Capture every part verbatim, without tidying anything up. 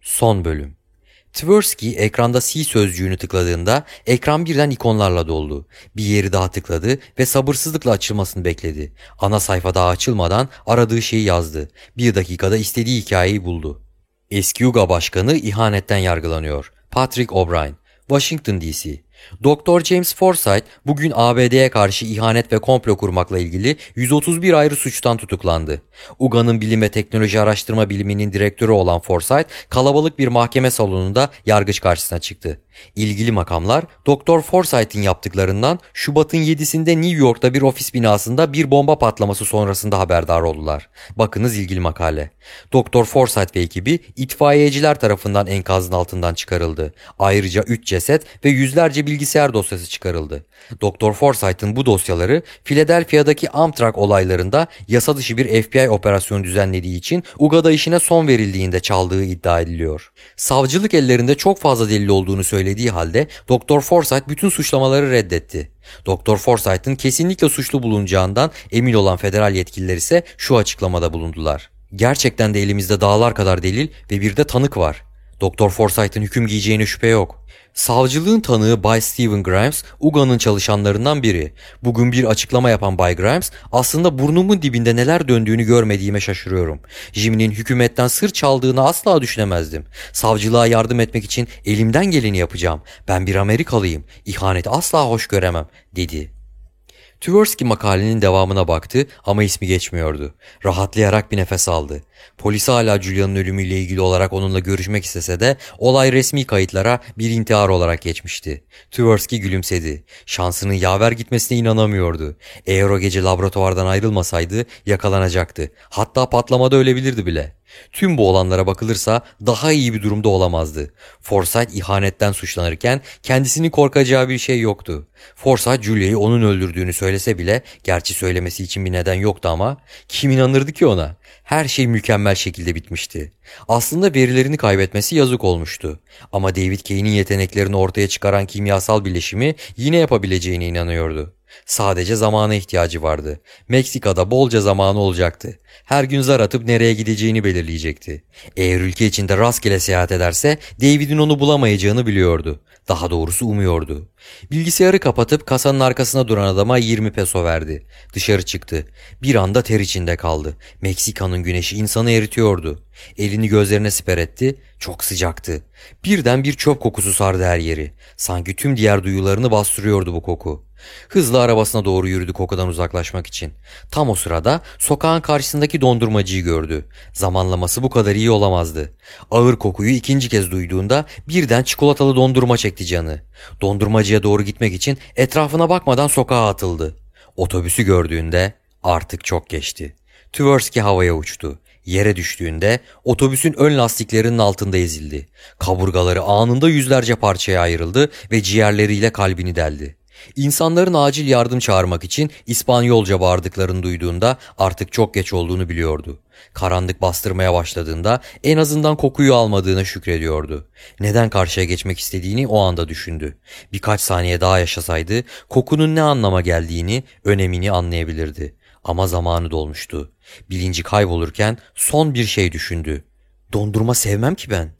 Son bölüm. Tversky ekranda C sözcüğünü tıkladığında ekran birden ikonlarla doldu. Bir yeri daha tıkladı ve sabırsızlıkla açılmasını bekledi. Ana sayfa daha açılmadan aradığı şeyi yazdı. Bir dakikada istediği hikayeyi buldu. Eski Yuga Başkanı ihanetten yargılanıyor. Patrick O'Brien, Washington D C. Doktor James Forsyth bugün A B D'ye karşı ihanet ve komplo kurmakla ilgili yüz otuz bir ayrı suçtan tutuklandı. U G A'nın Bilim ve Teknoloji Araştırma Biriminin direktörü olan Forsyth kalabalık bir mahkeme salonunda yargıç karşısına çıktı. İlgili makamlar Doktor Forsyth'in yaptıklarından Şubat'ın yedisinde New York'ta bir ofis binasında bir bomba patlaması sonrasında haberdar oldular. Bakınız ilgili makale. Doktor Forsyth ve ekibi itfaiyeciler tarafından enkazın altından çıkarıldı. Ayrıca üç ceset ve yüzlerce bilgisayar dosyası çıkarıldı. Doktor Forsyth'ın bu dosyaları Philadelphia'daki Amtrak olaylarında yasa dışı bir F B I operasyonu düzenlediği için U G A'da işine son verildiğinde çaldığı iddia ediliyor. Savcılık ellerinde çok fazla delil olduğunu söylediği halde Doktor Forsyth bütün suçlamaları reddetti. Doktor Forsyth'ın kesinlikle suçlu bulunacağından emin olan federal yetkililer ise şu açıklamada bulundular. Gerçekten de elimizde dağlar kadar delil ve bir de tanık var. Doktor Forsyth'ın hüküm giyeceğine şüphe yok. Savcılığın tanığı Bay Stephen Grimes, U G A'nın çalışanlarından biri. Bugün bir açıklama yapan Bay Grimes, aslında burnumun dibinde neler döndüğünü görmediğime şaşırıyorum. Jimmy'nin hükümetten sır çaldığını asla düşünemezdim. Savcılığa yardım etmek için elimden geleni yapacağım. Ben bir Amerikalıyım. İhaneti asla hoş göremem, dedi. Tversky makalenin devamına baktı ama ismi geçmiyordu. Rahatlayarak bir nefes aldı. Polis hala Julia'nın ölümüyle ilgili olarak onunla görüşmek istese de olay resmi kayıtlara bir intihar olarak geçmişti. Tversky gülümsedi. Şansının yaver gitmesine inanamıyordu. Eğer o gece laboratuvardan ayrılmasaydı yakalanacaktı. Hatta patlamada ölebilirdi bile. Tüm bu olanlara bakılırsa daha iyi bir durumda olamazdı. Forsyth ihanetten suçlanırken kendisinin korkacağı bir şey yoktu. Forsyth Julia'yı onun öldürdüğünü söylese bile, gerçi söylemesi için bir neden yoktu ama kim inanırdı ki ona? Her şey mükemmel şekilde bitmişti. Aslında verilerini kaybetmesi yazık olmuştu. Ama David Kane'in yeteneklerini ortaya çıkaran kimyasal bileşimi yine yapabileceğine inanıyordu. Sadece zamana ihtiyacı vardı. Meksika'da bolca zamanı olacaktı. Her gün zar atıp nereye gideceğini belirleyecekti. Eğer ülke içinde rastgele seyahat ederse David'in onu bulamayacağını biliyordu. Daha doğrusu umuyordu. Bilgisayarı kapatıp kasanın arkasına duran adama yirmi peso verdi. Dışarı çıktı. Bir anda ter içinde kaldı. Meksika'nın güneşi insanı eritiyordu. Elini gözlerine siper etti. Çok sıcaktı. Birden bir çöp kokusu sardı her yeri. Sanki tüm diğer duyularını bastırıyordu bu koku. Hızla arabasına doğru yürüdü kokudan uzaklaşmak için. Tam o sırada sokağın karşısındaki dondurmacıyı gördü. Zamanlaması bu kadar iyi olamazdı. Ağır kokuyu ikinci kez duyduğunda birden çikolatalı dondurma çekti canı. Dondurmacıya doğru gitmek için etrafına bakmadan sokağa atıldı. Otobüsü gördüğünde artık çok geçti. Tversky havaya uçtu. Yere düştüğünde otobüsün ön lastiklerinin altında ezildi. Kaburgaları anında yüzlerce parçaya ayrıldı ve ciğerleriyle kalbini deldi. İnsanların acil yardım çağırmak için İspanyolca bağırdıklarını duyduğunda artık çok geç olduğunu biliyordu. Karanlık bastırmaya başladığında en azından kokuyu almadığına şükrediyordu. Neden karşıya geçmek istediğini o anda düşündü. Birkaç saniye daha yaşasaydı kokunun ne anlama geldiğini, önemini anlayabilirdi. Ama zamanı dolmuştu. Bilinci kaybolurken son bir şey düşündü. Dondurma sevmem ki ben.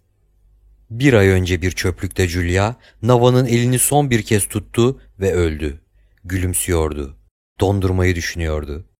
Bir ay önce bir çöplükte Julia, Nava'nın elini son bir kez tuttu ve öldü. Gülümsüyordu. Dondurmayı düşünüyordu.